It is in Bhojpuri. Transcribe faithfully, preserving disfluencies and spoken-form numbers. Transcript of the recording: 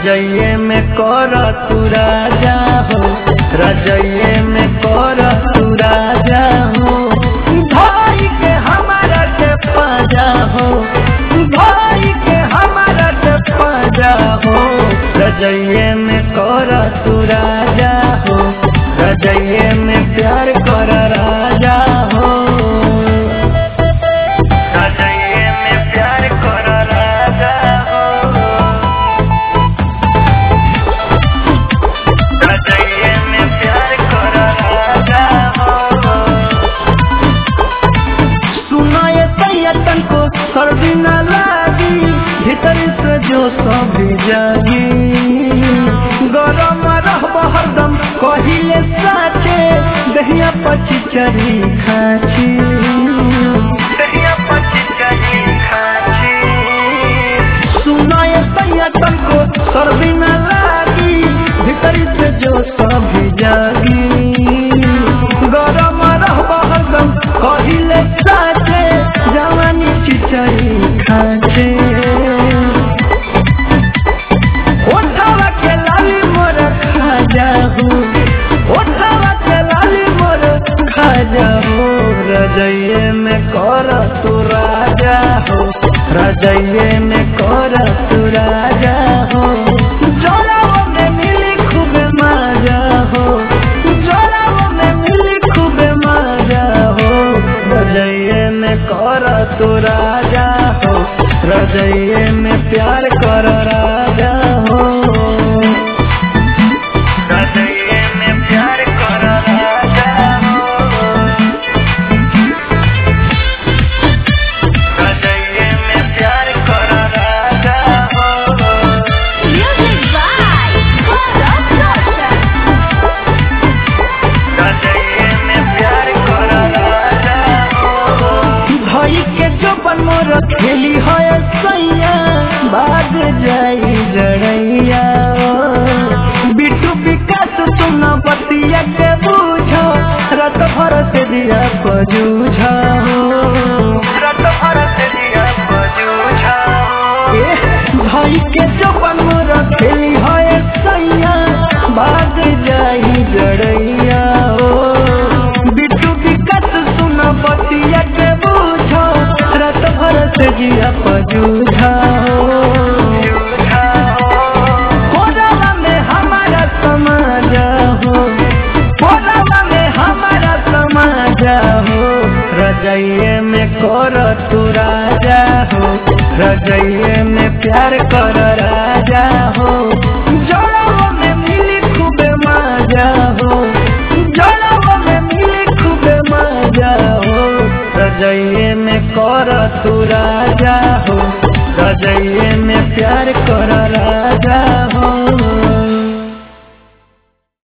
रजइये में कर तू राजा हो, रजइये में कर तू राजा हो। भाई के हमारा के पाजा हो, भाई के हमारा के पाजा हो, रजइये में कर तू राजा हो, रजइये में प्यार कर राजा हो, रजइये में प्यार कर राजा हो, रजइये में प्यार कर राजा हो। सुना ये तैयतन को सर्दी न लागी, भीतर से जो सब जागी, गरम रहब हरदम कहिले साचे, दहिया पची चरी खाची, दहिया पची चरी खाची। सुना ये तैयतन को सर्दी न लागी, भीतर से जो सब जागी, गरम रहब हरदम कहिले साचे, जवानी चिचरी खाचे। ओठावा के लाली मोर खाजा हो, ओठावा के लाली मोर खाजा हो, रजइये में कर तू राजा हो, रजइये में कर तू राजा हो। जोरावा में मिली खूब मजा हो, जोरावा में मिली खूब मजा हो, रजइये में कर तू राजा हो, रजइये में प्यार कर राजा हो, रजइये में प्यार कर राजा हो, रजइये में प्यार कर राजा हो। Music by Gaurav Roshan. रजइये में प्यार कर राजा हो। भाई के जो बन मोर खेली है सैया, भाग जाई जड़ैया, बिट्टू विकास सुना बतिया के बूझो, रात भर से दिया पजूझा हो, रात भर से दिया पजूझा हो। भाई के जो बन मोर खेली है सैया, भाग जाई जड़ैया, बिट्टू विकास सुना बतिया के बूझो, रात भर से जिया पजूझा हो। कोरावा में हमारा समाजा हो, कोरावा में हमारा समाजा हो, रजइये में कर तू राजा हो, रजइये में प्यार कर राजा हो। जोड़ावा में मिली खूब मजा हो, जोड़ावा में मिली खूब मजा हो, रजइये में कर तू राजा हो, रजइये में प्यार कर राजा हो।